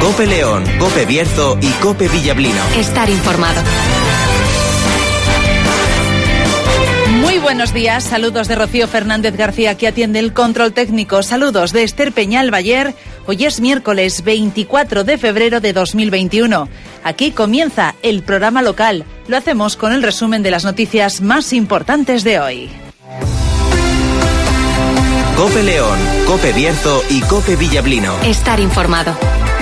COPE León, COPE Bierzo y COPE Villablino. Estar informado. Muy buenos días, saludos de Rocío Fernández García, que atiende el control técnico. Saludos de Esther Peñal Bayer. Hoy es miércoles 24 de febrero de 2021. Aquí comienza el programa local. Lo hacemos con el resumen de las noticias más importantes de hoy. COPE León, COPE Bierzo y COPE Villablino. Estar informado.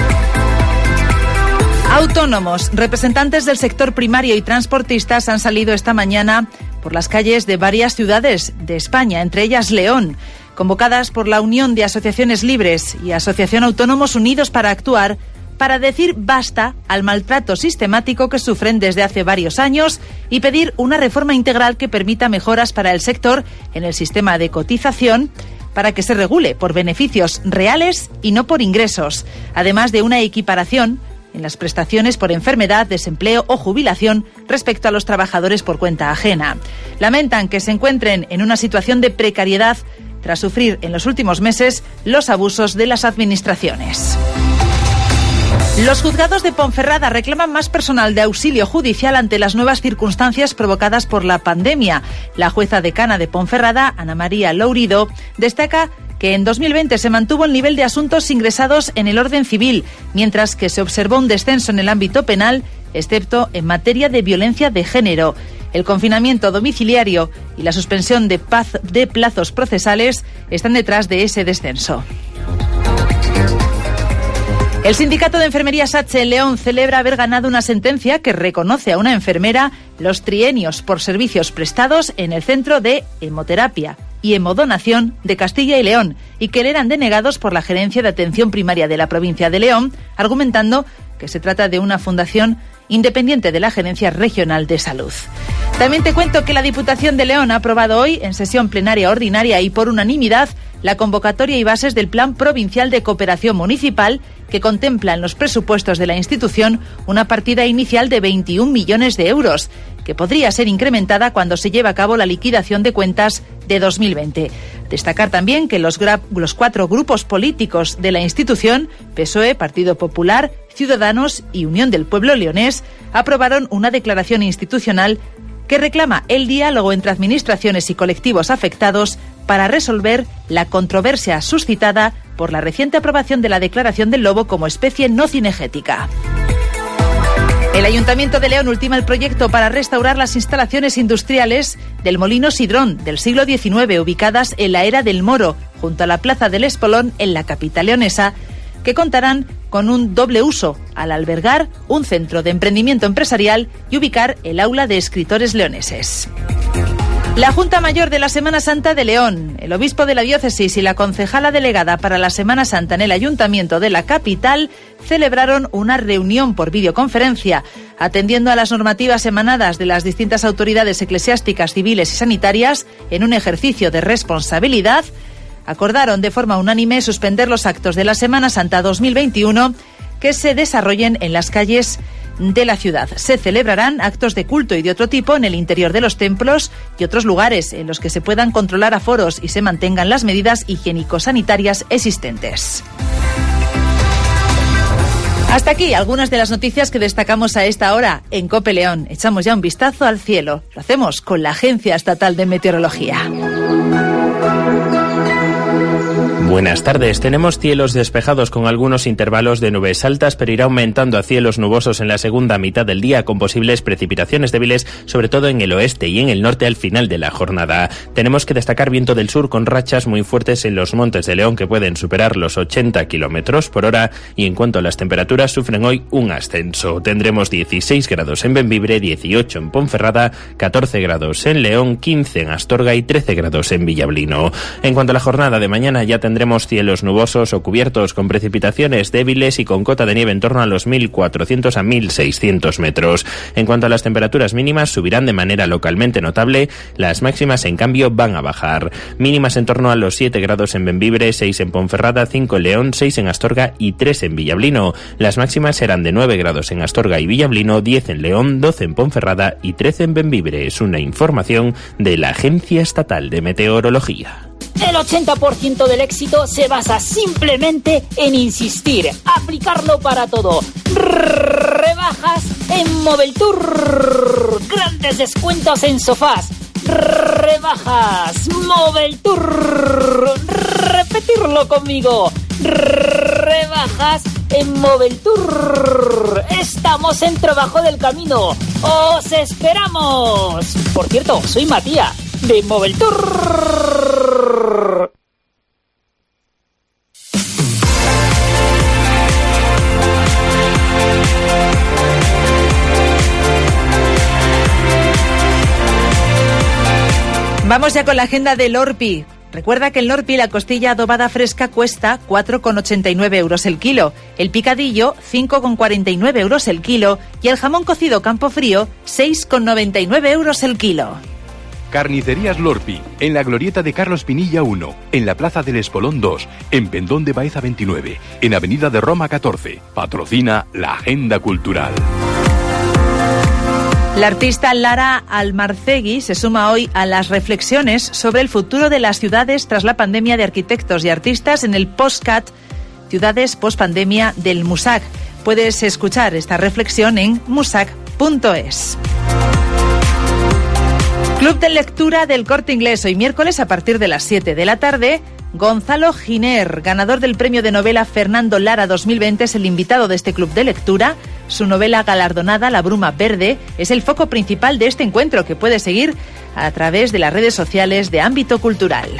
Autónomos, representantes del sector primario y transportistas han salido esta mañana por las calles de varias ciudades de España, entre ellas León, convocadas por la Unión de Asociaciones Libres y Asociación Autónomos Unidos para actuar, para decir basta al maltrato sistemático que sufren desde hace varios años y pedir una reforma integral que permita mejoras para el sector en el sistema de cotización, para que se regule por beneficios reales y no por ingresos, además de una equiparación en las prestaciones por enfermedad, desempleo o jubilación respecto a los trabajadores por cuenta ajena. Lamentan que se encuentren en una situación de precariedad tras sufrir en los últimos meses los abusos de las administraciones. Los juzgados de Ponferrada reclaman más personal de auxilio judicial ante las nuevas circunstancias provocadas por la pandemia. La jueza decana de Ponferrada, Ana María Lourido, destaca que en 2020 se mantuvo el nivel de asuntos ingresados en el orden civil, mientras que se observó un descenso en el ámbito penal, excepto en materia de violencia de género. El confinamiento domiciliario y la suspensión de plazos procesales están detrás de ese descenso. El sindicato de enfermería SATSE en León celebra haber ganado una sentencia que reconoce a una enfermera los trienios por servicios prestados en el Centro de Hemoterapia y Hemodonación de Castilla y León, y que le eran denegados por la Gerencia de Atención Primaria de la provincia de León, argumentando que se trata de una fundación independiente de la Gerencia Regional de Salud. También te cuento que la Diputación de León ha aprobado hoy, en sesión plenaria ordinaria y por unanimidad, la convocatoria y bases del Plan Provincial de Cooperación Municipal, que contempla en los presupuestos de la institución una partida inicial de 21 millones de euros, que podría ser incrementada cuando se lleve a cabo la liquidación de cuentas de 2020. Destacar también que los 4 grupos políticos de la institución, PSOE, Partido Popular, Ciudadanos y Unión del Pueblo Leonés, aprobaron una declaración institucional que reclama el diálogo entre administraciones y colectivos afectados para resolver la controversia suscitada por la reciente aprobación de la declaración del lobo como especie no cinegética. El Ayuntamiento de León ultima el proyecto para restaurar las instalaciones industriales del Molino Sidrón del siglo XIX, ubicadas en la Era del Moro, junto a la Plaza del Espolón, en la capital leonesa, que contarán con un doble uso, al albergar un centro de emprendimiento empresarial y ubicar el aula de escritores leoneses. La Junta Mayor de la Semana Santa de León, el obispo de la diócesis y la concejala delegada para la Semana Santa en el Ayuntamiento de la capital celebraron una reunión por videoconferencia, atendiendo a las normativas emanadas de las distintas autoridades eclesiásticas, civiles y sanitarias en un ejercicio de responsabilidad. Acordaron de forma unánime suspender los actos de la Semana Santa 2021 que se desarrollen en las calles de la ciudad. Se celebrarán actos de culto y de otro tipo en el interior de los templos y otros lugares en los que se puedan controlar aforos y se mantengan las medidas higiénico-sanitarias existentes. Hasta aquí algunas de las noticias que destacamos a esta hora en COPE León. Echamos ya un vistazo al cielo. Lo hacemos con la Agencia Estatal de Meteorología. Buenas tardes. Tenemos cielos despejados con algunos intervalos de nubes altas, pero irá aumentando a cielos nubosos en la segunda mitad del día, con posibles precipitaciones débiles, sobre todo en el oeste y en el norte al final de la jornada. Tenemos que destacar viento del sur con rachas muy fuertes en los montes de León que pueden superar los 80 kilómetros por hora, y en cuanto a las temperaturas sufren hoy un ascenso. Tendremos 16 grados en Bembibre, 18 en Ponferrada, 14 grados en León, 15 en Astorga y 13 grados en Villablino. En cuanto a la jornada de mañana, ya tendremos cielos nubosos o cubiertos con precipitaciones débiles y con cota de nieve en torno a los 1.400 a 1.600 metros. En cuanto a las temperaturas mínimas, subirán de manera localmente notable. Las máximas, en cambio, van a bajar. Mínimas en torno a los 7 grados en Bembibre, 6 en Ponferrada, 5 en León, 6 en Astorga y 3 en Villablino. Las máximas serán de 9 grados en Astorga y Villablino, 10 en León, 12 en Ponferrada y 13 en Bembibre. Es una información de la Agencia Estatal de Meteorología. El 80% del éxito se basa simplemente en insistir, aplicarlo para todo. Rebajas en Moveltour. Grandes descuentos en sofás. Rebajas Moveltour. Repetirlo conmigo. Rebajas en Moveltour. Estamos en Trabajo del Camino. ¡Os esperamos! Por cierto, soy Matías de Moveltour. Vamos ya con la agenda del Lorpi. Recuerda que el Lorpi, la costilla adobada fresca, cuesta 4,89 euros el kilo, el picadillo 5,49 euros el kilo y el jamón cocido Campofrío 6,99 euros el kilo. Carnicerías Lorpi, en la glorieta de Carlos Pinilla 1, en la Plaza del Espolón 2, en Pendón de Baeza 29, en Avenida de Roma 14. Patrocina la Agenda Cultural. La artista Lara Almarcegui se suma hoy a las reflexiones sobre el futuro de las ciudades tras la pandemia de arquitectos y artistas en el POSCAT, Ciudades Post-Pandemia del MUSAC. Puedes escuchar esta reflexión en musac.es. Club de lectura del Corte Inglés, hoy miércoles a partir de las 7 de la tarde. Gonzalo Giner, ganador del premio de novela Fernando Lara 2020, es el invitado de este club de lectura. Su novela galardonada, La bruma verde, es el foco principal de este encuentro que puedes seguir a través de las redes sociales de Ámbito Cultural.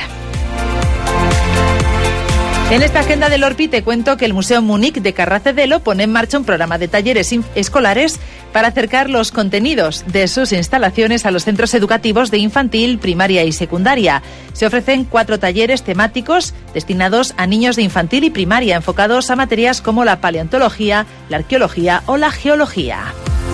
En esta agenda del Lorpi te cuento que el Museo Múnich de Carracedelo pone en marcha un programa de talleres escolares para acercar los contenidos de sus instalaciones a los centros educativos de infantil, primaria y secundaria. Se ofrecen 4 talleres temáticos destinados a niños de infantil y primaria, enfocados a materias como la paleontología, la arqueología o la geología.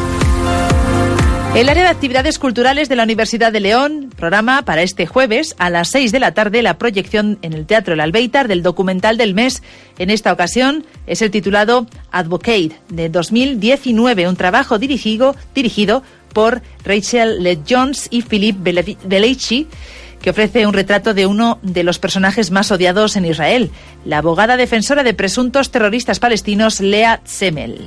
El área de actividades culturales de la Universidad de León programa para este jueves a las 6 de la tarde la proyección en el Teatro El Albéitar del documental del mes. En esta ocasión es el titulado Advocate de 2019, un trabajo dirigido por Rachel Led Jones y Philippe Belleci, que ofrece un retrato de uno de los personajes más odiados en Israel, la abogada defensora de presuntos terroristas palestinos Lea Zemel.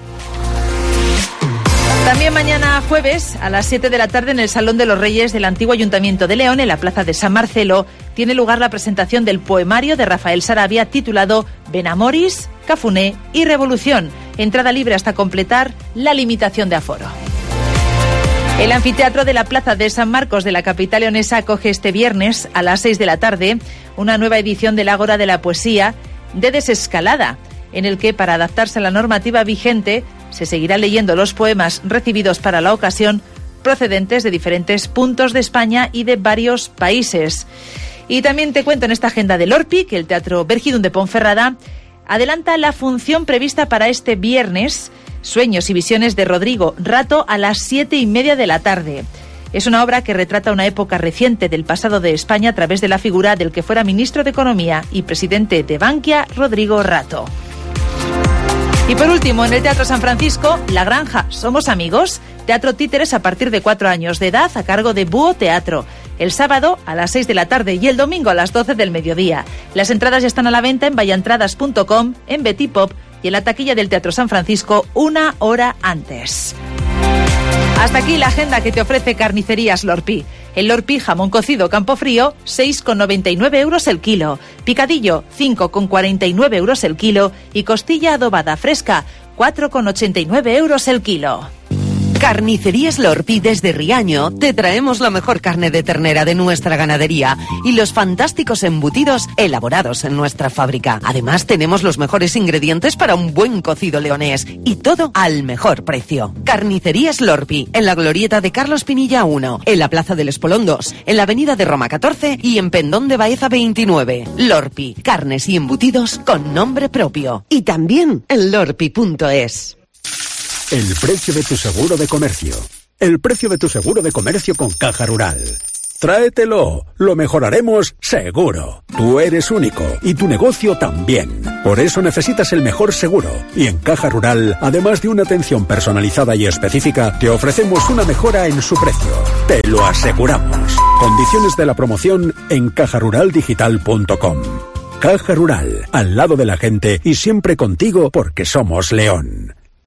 También mañana jueves a las 7 de la tarde en el Salón de los Reyes del Antiguo Ayuntamiento de León, en la Plaza de San Marcelo, tiene lugar la presentación del poemario de Rafael Sarabia titulado Benamoris, Cafuné y Revolución. Entrada libre hasta completar la limitación de aforo. El anfiteatro de la Plaza de San Marcos de la capital leonesa acoge este viernes a las 6 de la tarde una nueva edición del Ágora de la Poesía de Desescalada, en el que, para adaptarse a la normativa vigente, se seguirá leyendo los poemas recibidos para la ocasión procedentes de diferentes puntos de España y de varios países. Y también te cuento en esta agenda del Lorpi que el Teatro Vergidun de Ponferrada adelanta la función prevista para este viernes, Sueños y Visiones de Rodrigo Rato, a las 7:30 de la tarde. Es una obra que retrata una época reciente del pasado de España a través de la figura del que fuera ministro de Economía y presidente de Bankia, Rodrigo Rato. Y por último, en el Teatro San Francisco, La Granja, Somos Amigos, teatro títeres a partir de 4 años de edad a cargo de Búho Teatro. El sábado a las 6 de la tarde y el domingo a las 12 del mediodía. Las entradas ya están a la venta en vayaentradas.com, en Betipop y en la taquilla del Teatro San Francisco 1 hora antes. Hasta aquí la agenda que te ofrece Carnicerías Lorpi. El Lorpi, jamón cocido Campofrío, 6,99 euros el kilo. Picadillo, 5,49 euros el kilo. Y costilla adobada fresca, 4,89 euros el kilo. Carnicerías Lorpi desde Riaño te traemos la mejor carne de ternera de nuestra ganadería y los fantásticos embutidos elaborados en nuestra fábrica. Además tenemos los mejores ingredientes para un buen cocido leonés y todo al mejor precio. Carnicerías Lorpi, en la glorieta de Carlos Pinilla 1, en la Plaza del Espolón 2, en la Avenida de Roma 14 y en Pendón de Baeza 29. Lorpi, carnes y embutidos con nombre propio. Y también en lorpi.es. El precio de tu seguro de comercio. El precio de tu seguro de comercio con Caja Rural. Tráetelo, lo mejoraremos seguro. Tú eres único y tu negocio también. Por eso necesitas el mejor seguro. Y en Caja Rural, además de una atención personalizada y específica, te ofrecemos una mejora en su precio. Te lo aseguramos. Condiciones de la promoción en cajaruraldigital.com. Caja Rural, al lado de la gente y siempre contigo porque somos León.